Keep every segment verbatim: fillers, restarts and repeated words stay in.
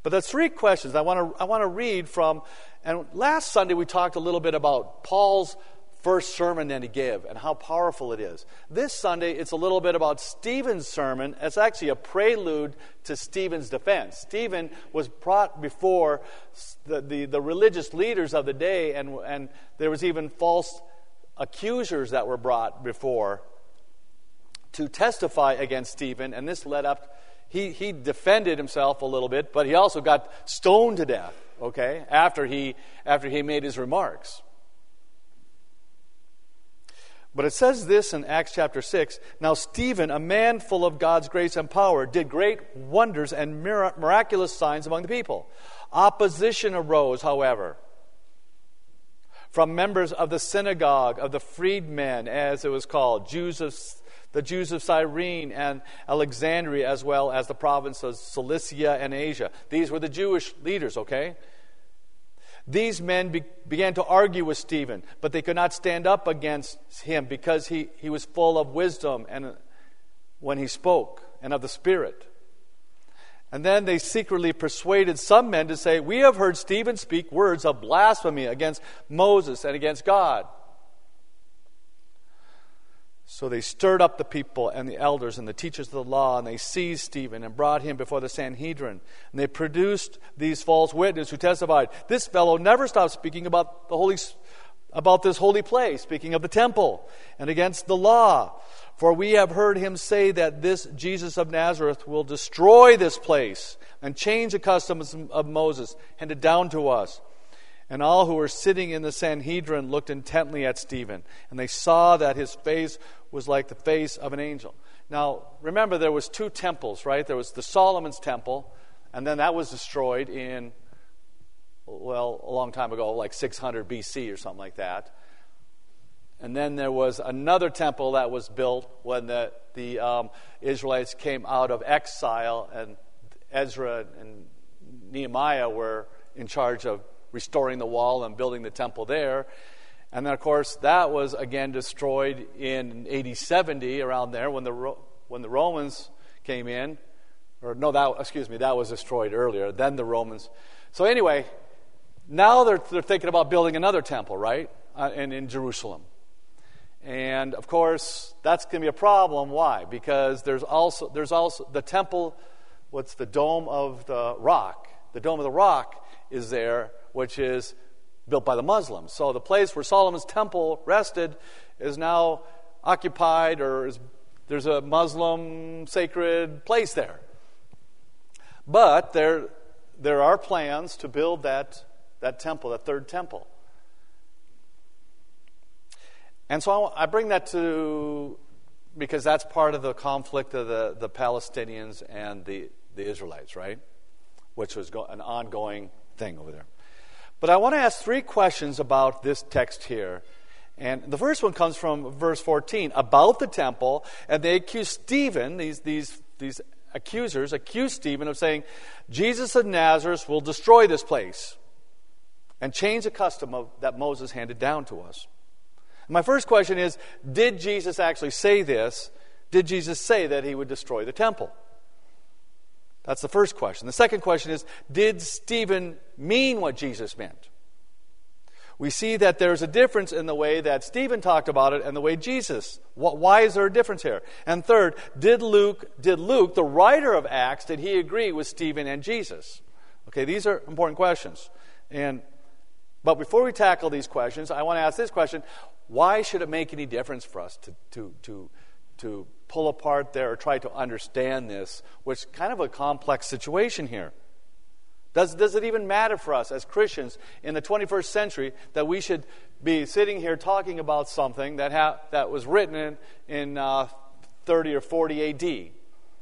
But there's three questions I want to I want to read from. And last Sunday we talked a little bit about Paul's first sermon that he gave and how powerful it is. This Sunday it's a little bit about Stephen's sermon. It's actually a prelude to Stephen's defense. Stephen was brought before the, the, the religious leaders of the day, and, and there was even false accusers that were brought before to testify against Stephen, and this led up. He he defended himself a little bit, but he also got stoned to death. Okay, after he after he made his remarks. But it says this in Acts chapter six. Now Stephen, a man full of God's grace and power, did great wonders and mir- miraculous signs among the people. Opposition arose, however, from members of the synagogue of the freedmen, as it was called, Jews of the Jews of Cyrene and Alexandria, as well as the province of Cilicia and Asia. These were the Jewish leaders, okay? These men be- began to argue with Stephen, but they could not stand up against him because he, he was full of wisdom and uh, when he spoke, and of the Spirit. And then they secretly persuaded some men to say, "We have heard Stephen speak words of blasphemy against Moses and against God." So they stirred up the people and the elders and the teachers of the law, and they seized Stephen and brought him before the Sanhedrin. And they produced these false witnesses who testified, "This fellow never stopped speaking about the holy, about this holy place," speaking of the temple, "and against the law. For we have heard him say that this Jesus of Nazareth will destroy this place and change the customs of Moses handed down to us." And all who were sitting in the Sanhedrin looked intently at Stephen, and they saw that his face was like the face of an angel. Now, remember, there was two temples, right? There was the Solomon's temple, and then that was destroyed in, well, a long time ago, like six hundred B C or something like that. And then there was another temple that was built when the, the um, Israelites came out of exile, and Ezra and Nehemiah were in charge of restoring the wall and building the temple there. And then, of course, that was again destroyed in A D seventy, around there, when the when the Romans came in. Or no, that excuse me, that was destroyed earlier. Then the Romans. So anyway, now they're they're thinking about building another temple, right? Uh, in in Jerusalem. And of course, that's going to be a problem. Why? Because there's also there's also the temple. What's the Dome of the Rock? The Dome of the Rock is there, which is built by the Muslims. So the place where Solomon's temple rested is now occupied, or is, there's a Muslim sacred place there. But there there are plans to build that, that temple, that third temple. And so I, I bring that to, because that's part of the conflict of the, the Palestinians and the, the Israelites, right? Which was go, an ongoing thing over there. But I want to ask three questions about this text here. And the first one comes from verse fourteen, about the temple. And they accuse Stephen, these, these, these accusers, accuse Stephen of saying, Jesus of Nazareth will destroy this place and change the custom of, that Moses handed down to us. And my first question is, did Jesus actually say this? Did Jesus say that he would destroy the temple? That's the first question. The second question is, did Stephen mean what Jesus meant? We see that there's a difference in the way that Stephen talked about it and the way Jesus. Why is there a difference here? And third, did Luke, did Luke, the writer of Acts, did he agree with Stephen and Jesus? Okay, these are important questions. And but before we tackle these questions, I want to ask this question: why should it make any difference for us to to to to pull apart there or try to understand this, which is kind of a complex situation here? Does, does it even matter for us as Christians in the twenty-first century that we should be sitting here talking about something that ha- that was written in, in uh, thirty or forty A D?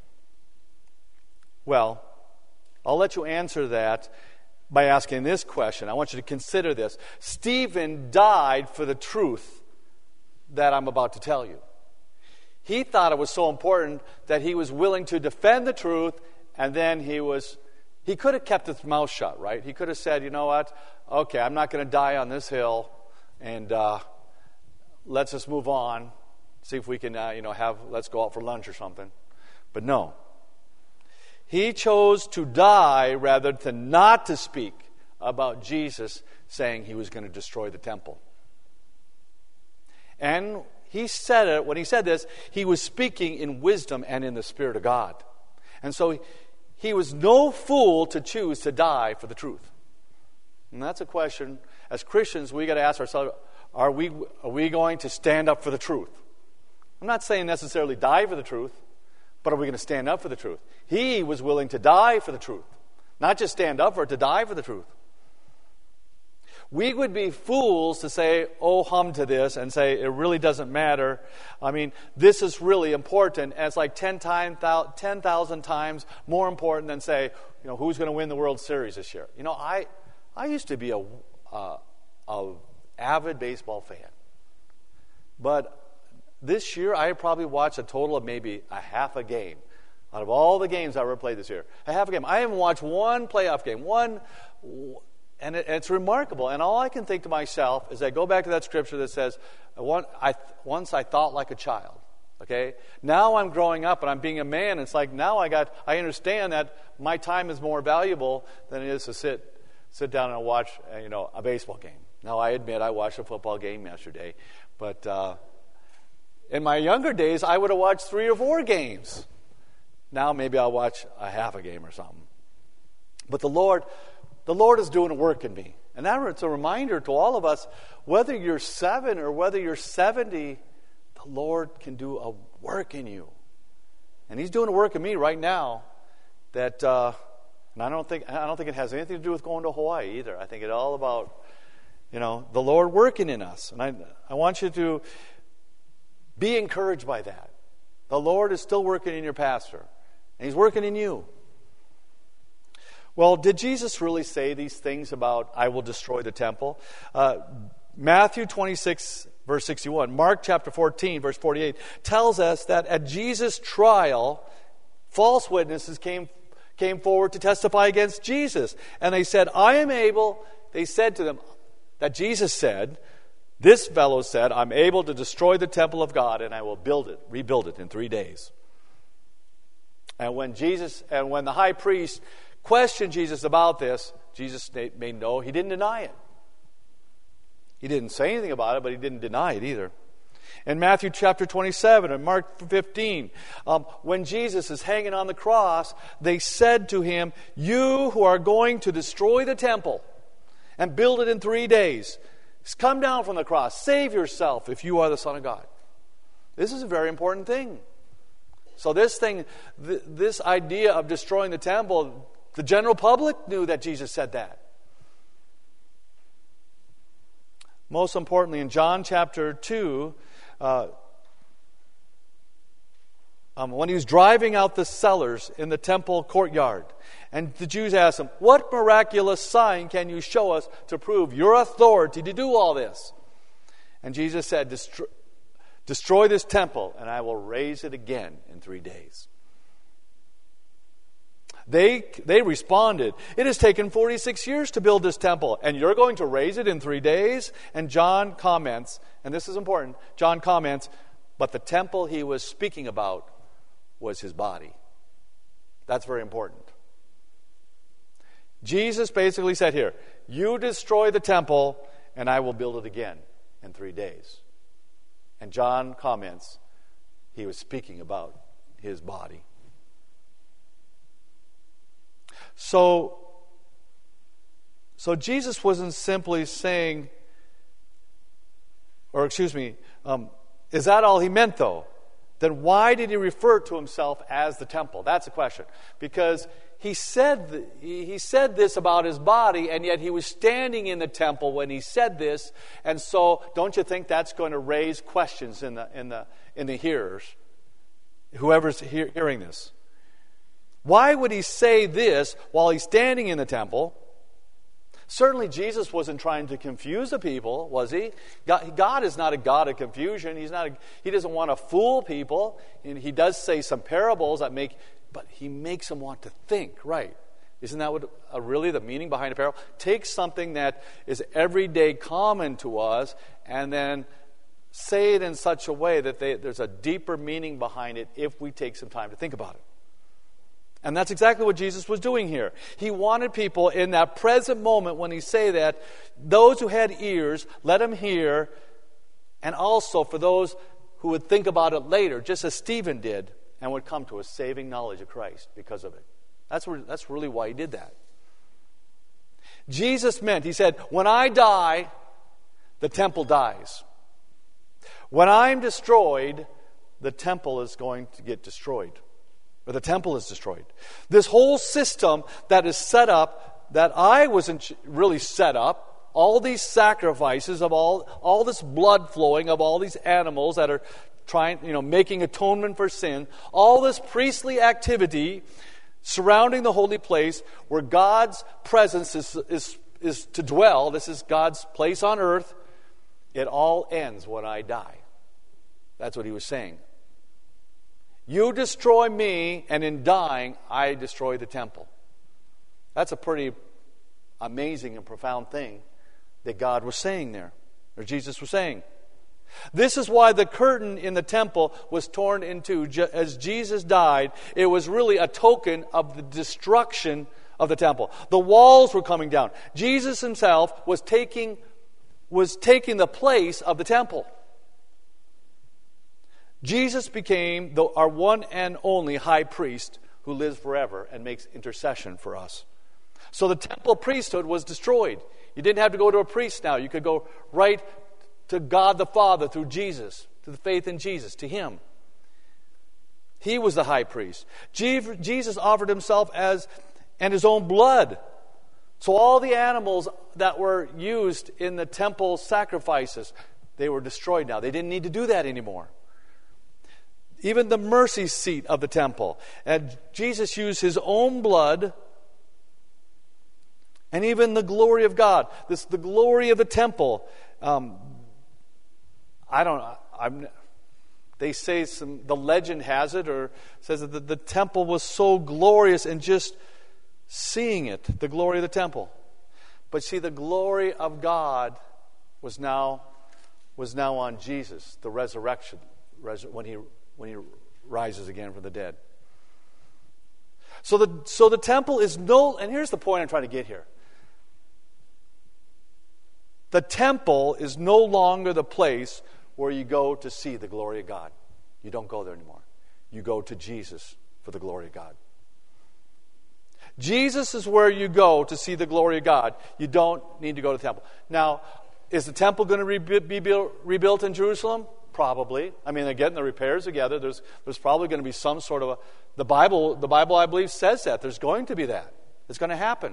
Well, I'll let you answer that by asking this question. I want you to consider this. Stephen died for the truth that I'm about to tell you. He thought it was so important that he was willing to defend the truth, and then he was, he could have kept his mouth shut, right? He could have said, you know what, okay, I'm not going to die on this hill, and uh, let's just move on, see if we can, uh, you know, have, let's go out for lunch or something. But no. He chose to die rather than not to speak about Jesus saying he was going to destroy the temple. And he said it, when he said this, he was speaking in wisdom and in the Spirit of God. And so he, he was no fool to choose to die for the truth. And that's a question, as Christians, we got to ask ourselves, are we, are we going to stand up for the truth? I'm not saying necessarily die for the truth, but are we going to stand up for the truth? He was willing to die for the truth. Not just stand up for it, to die for the truth. We would be fools to say, oh, hum to this, and say, it really doesn't matter. I mean, this is really important. And it's like ten thousand times more important than say, you know, who's going to win the World Series this year? You know, I I used to be a, a, a avid baseball fan. But this year, I probably watched a total of maybe a half a game. Out of all the games I ever played this year, a half a game. I haven't watched one playoff game, one... And it, it's remarkable. And all I can think to myself is I go back to that scripture that says, I want, I, once I thought like a child. Okay? Now I'm growing up and I'm being a man. It's like now I got, I understand that my time is more valuable than it is to sit sit down and watch, you know, a baseball game. Now I admit I watched a football game yesterday. But uh, in my younger days, I would have watched three or four games. Now maybe I'll watch a half a game or something. But the Lord... The Lord is doing a work in me. And that it's a reminder to all of us, whether you're seven or whether you're seventy, the Lord can do a work in you. And He's doing a work in me right now that, uh, and I don't think I don't think it has anything to do with going to Hawaii either. I think it's all about, you know, the Lord working in us. And I, I want you to be encouraged by that. The Lord is still working in your pastor. And He's working in you. Well, did Jesus really say these things about, I will destroy the temple? Uh, Matthew twenty-six, verse sixty-one, Mark chapter fourteen, verse forty-eight, tells us that at Jesus' trial, false witnesses came, came forward to testify against Jesus. And they said, I am able, they said to them, that Jesus said, this fellow said, I'm able to destroy the temple of God and I will build it, rebuild it in three days. And when Jesus, and when the high priest questioned Jesus about this, Jesus made no, he didn't deny it. He didn't say anything about it, but he didn't deny it either. In Matthew chapter twenty-seven and Mark fifteen, um, when Jesus is hanging on the cross, they said to him, you who are going to destroy the temple and build it in three days, come down from the cross, save yourself if you are the Son of God. This is a very important thing. So this thing, th- this idea of destroying the temple, the general public knew that Jesus said that. Most importantly, in John chapter two, uh, um, when he was driving out the sellers in the temple courtyard, and the Jews asked him, what miraculous sign can you show us to prove your authority to do all this? And Jesus said, destroy, destroy this temple, and I will raise it again in three days. They they responded, it has taken forty-six years to build this temple, and you're going to raise it in three days? And John comments, and this is important, John comments, but the temple he was speaking about was his body. That's very important. Jesus basically said here, you destroy the temple, and I will build it again in three days. And John comments, he was speaking about his body. So, so Jesus wasn't simply saying, or excuse me, um, is that all he meant though? Then why did he refer to himself as the temple? That's the question. Because he said he said this about his body, and yet he was standing in the temple when he said this. And so, don't you think that's going to raise questions in the in the in the hearers, whoever's hear, hearing this? Why would he say this while he's standing in the temple? Certainly Jesus wasn't trying to confuse the people, was he? God, God is not a God of confusion. He's not. A, he doesn't want to fool people. And he does say some parables that make, but he makes them want to think, right? Isn't that what uh, really the meaning behind a parable? Take something that is everyday common to us and then say it in such a way that they, there's a deeper meaning behind it if we take some time to think about it. And that's exactly what Jesus was doing here. He wanted people in that present moment when he say that, those who had ears, let them hear, and also for those who would think about it later, just as Stephen did, and would come to a saving knowledge of Christ because of it. That's, where, that's really why he did that. Jesus meant, he said, when I die, the temple dies. When I'm destroyed, the temple is going to get destroyed. Or the temple is destroyed. This whole system that is set up, that I wasn't really set up, all these sacrifices of all, all this blood flowing of all these animals that are trying, you know, making atonement for sin, all this priestly activity surrounding the holy place where God's presence is, is, is to dwell, this is God's place on earth, it all ends when I die. That's what he was saying. You destroy me, and in dying, I destroy the temple. That's a pretty amazing and profound thing that God was saying there, or Jesus was saying. This is why the curtain in the temple was torn in two. As Jesus died, it was really a token of the destruction of the temple. The walls were coming down. Jesus himself was taking, was taking the place of the temple. Jesus became the, our one and only high priest who lives forever and makes intercession for us. So the temple priesthood was destroyed. You didn't have to go to a priest now. You could go right to God the Father through Jesus, to the faith in Jesus, to him. He was the high priest. Jesus offered himself as and his own blood. So all the animals that were used in the temple sacrifices, they were destroyed now. They didn't need to do that anymore. Even the mercy seat of the temple. And Jesus used his own blood, and even the glory of God. This, the glory of the temple. Um, I don't know. I'm, they say some. The legend has it, or says that the, the temple was so glorious, and just seeing it, the glory of the temple. But see, the glory of God was now was now on Jesus, the resurrection, res, when he. when he rises again from the dead. So the so the temple is no, and here's the point I'm trying to get here. The temple is no longer the place where you go to see the glory of God. You don't go there anymore. You go to Jesus for the glory of God. Jesus is where you go to see the glory of God. You don't need to go to the temple. Now, is the temple going to be built, rebuilt in Jerusalem? Probably. I mean, they're getting the repairs together. There's there's probably going to be some sort of a... The Bible, the Bible, I believe, says that. There's going to be that. It's going to happen.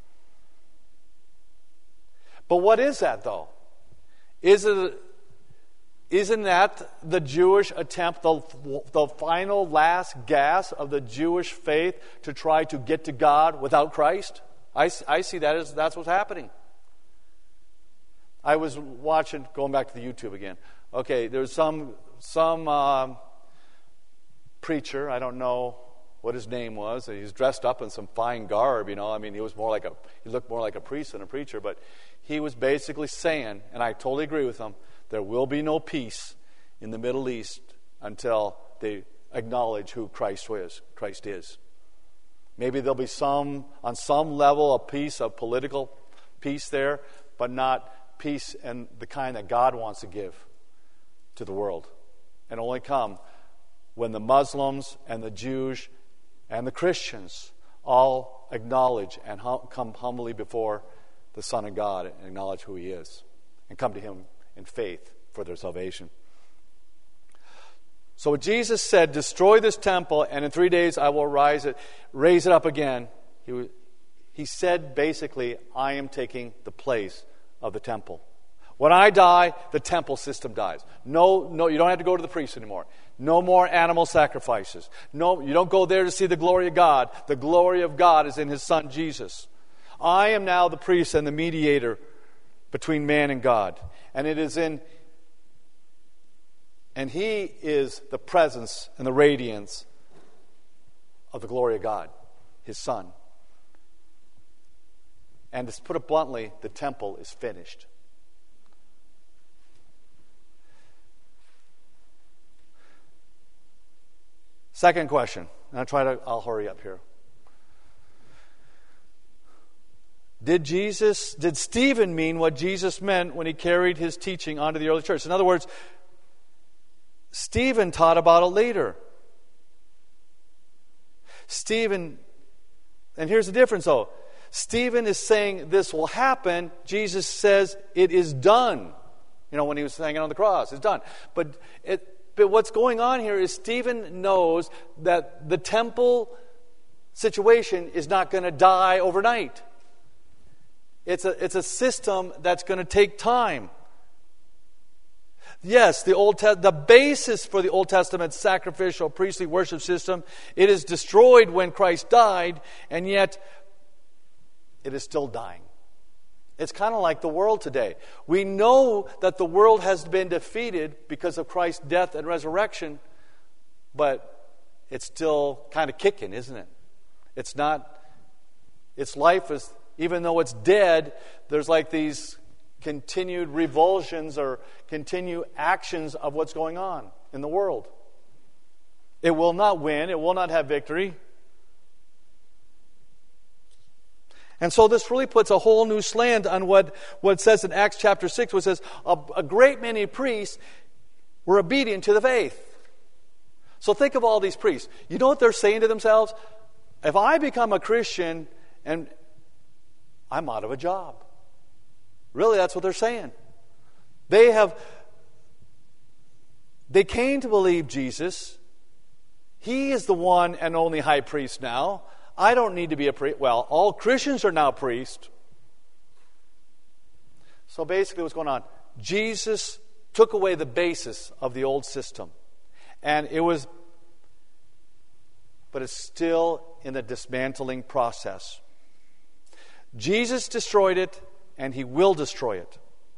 But what is that, though? Is it... Isn't that the Jewish attempt, the, the final last gasp of the Jewish faith to try to get to God without Christ? I, I see that as that's what's happening. I was watching, going back to the YouTube again. Okay, there's some some um, preacher, I don't know what his name was. He's dressed up in some fine garb, you know. I mean, he was more like a he looked more like a priest than a preacher, but he was basically saying, and I totally agree with him, there will be no peace in the Middle East until they acknowledge who Christ is. Christ is. Maybe there'll be some, on some level, a peace, a political peace there, but not peace and the kind that God wants to give to the world. And only come when the Muslims and the Jews and the Christians all acknowledge and hum- come humbly before the Son of God and acknowledge who He is and come to Him in faith for their salvation. So what Jesus said, destroy this temple, and in three days I will rise it, raise it up again. He, he said basically, I am taking the place of the temple. When I die, the temple system dies. No, no, you don't have to go to the priest anymore. No more animal sacrifices. No, you don't go there to see the glory of God. The glory of God is in His Son Jesus. I am now the priest and the mediator between man and God. And it is in, and He is the presence and the radiance of the glory of God, His Son. And to put it bluntly, the temple is finished. Second question. And I'll try to, I'll hurry up here. Did Jesus, did Stephen mean what Jesus meant when he carried his teaching onto the early church? In other words, Stephen taught about it later. Stephen, and here's the difference though. Stephen is saying this will happen. Jesus says it is done. You know, when he was hanging on the cross, it's done. But it, but what's going on here is Stephen knows that the temple situation is not going to die overnight. It's a, it's a system that's going to take time. Yes, the Old Te- the basis for the Old Testament sacrificial priestly worship system, it is destroyed when Christ died, and yet it is still dying. It's kind of like the world today. We know that the world has been defeated because of Christ's death and resurrection, but it's still kind of kicking, isn't it? It's not, its life is, even though it's dead, there's like these continued revulsions or continued actions of what's going on in the world. It will not win. It will not have victory. And so this really puts a whole new slant on what, what it says in Acts chapter six, where it says, a, a great many priests were obedient to the faith. So think of all these priests. You know what they're saying to themselves? If I become a Christian and I'm out of a job. Really, that's what they're saying. They have, they came to believe Jesus. He is the one and only high priest now. I don't need to be a priest. Well, all Christians are now priests. So basically what's going on, Jesus took away the basis of the old system. And it was, but it's still in the dismantling process. Jesus destroyed it, and he will destroy it.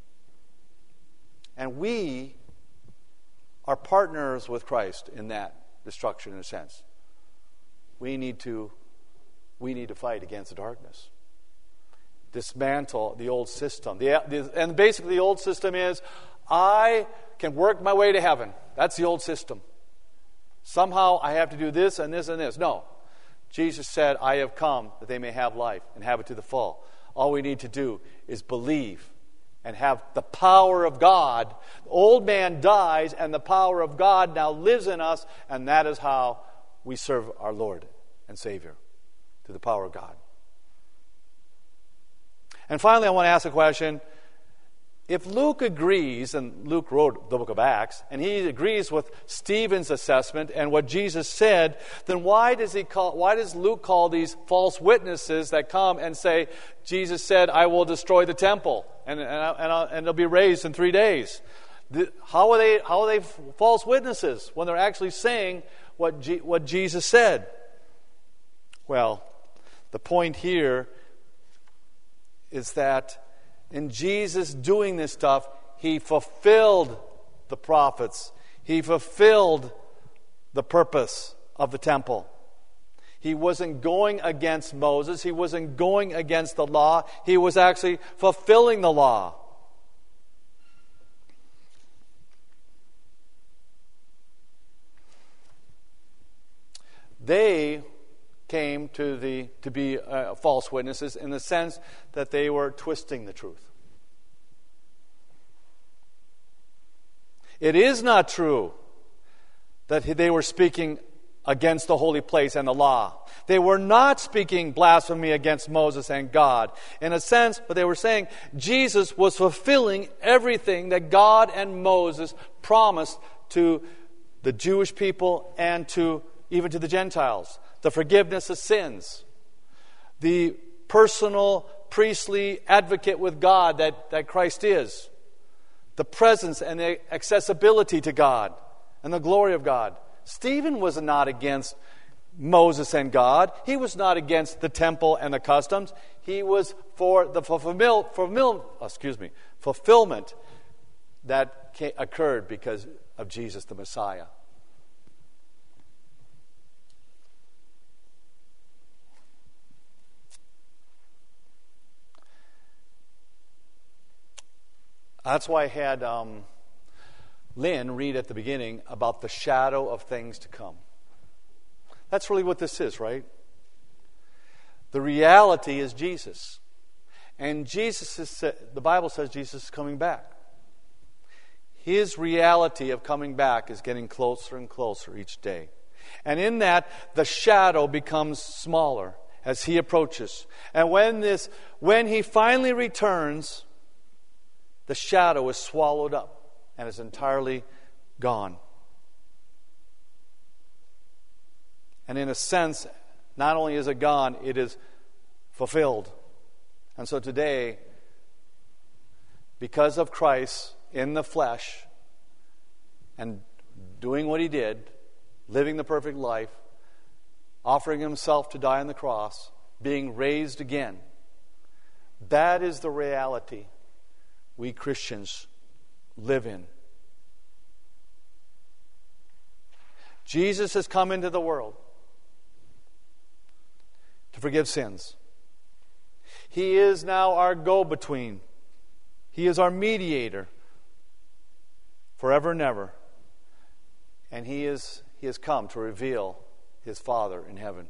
And we are partners with Christ in that destruction, in a sense. We need to we need to fight against the darkness. Dismantle the old system. The, the, and basically the old system is, I can work my way to heaven. That's the old system. Somehow I have to do this and this and this. No. Jesus said, I have come that they may have life and have it to the full. All we need to do is believe and have the power of God. The old man dies and the power of God now lives in us, and that is how we serve our Lord and Savior, through the power of God. And finally, I want to ask a question. If Luke agrees, and Luke wrote the book of Acts, and he agrees with Stephen's assessment and what Jesus said, then why does he call? Why does Luke call these false witnesses that come and say, Jesus said, I will destroy the temple, and and, and, and it'll be raised in three days? The, how are they? How are they false witnesses when they're actually saying what G, what Jesus said? Well, the point here is that in Jesus doing this stuff, he fulfilled the prophets. He fulfilled the purpose of the temple. He wasn't going against Moses. He wasn't going against the law. He was actually fulfilling the law. They came to the to be uh, false witnesses in the sense that they were twisting the truth. It is not true that they were speaking against the holy place and the law. They were not speaking blasphemy against Moses and God. In a sense, but they were saying Jesus was fulfilling everything that God and Moses promised to the Jewish people and to even to the Gentiles. The forgiveness of sins, the personal priestly advocate with God that, that Christ is, the presence and the accessibility to God and the glory of God. Stephen was not against Moses and God. He was not against the temple and the customs. He was for the fulfill, fulfill, excuse me, fulfillment that came, occurred because of Jesus the Messiah. That's why I had um, Lynn read at the beginning about the shadow of things to come. That's really what this is, right? The reality is Jesus. And Jesus is, the Bible says Jesus is coming back. His reality of coming back is getting closer and closer each day. And in that, the shadow becomes smaller as he approaches. And when this, when he finally returns, the shadow is swallowed up and is entirely gone. And in a sense, not only is it gone, it is fulfilled. And so today, because of Christ in the flesh and doing what he did, living the perfect life, offering himself to die on the cross, being raised again, that is the reality we Christians live in. Jesus has come into the world to forgive sins. He is now our go-between. He is our mediator forever and ever. And he is he has come to reveal his Father in heaven.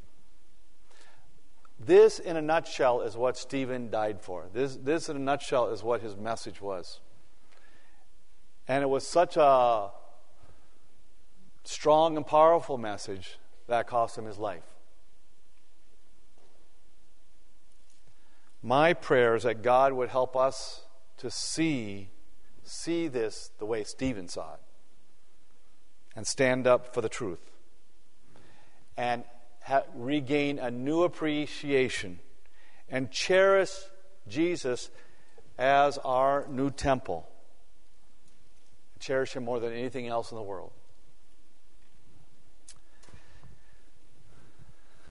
This, in a nutshell, is what Stephen died for. This, this in a nutshell, is what his message was. And it was such a strong and powerful message that cost him his life. My prayer is that God would help us to see, see this the way Stephen saw it, and stand up for the truth, and ha- regain a new appreciation, and cherish Jesus as our new temple. Cherish him more than anything else in the world.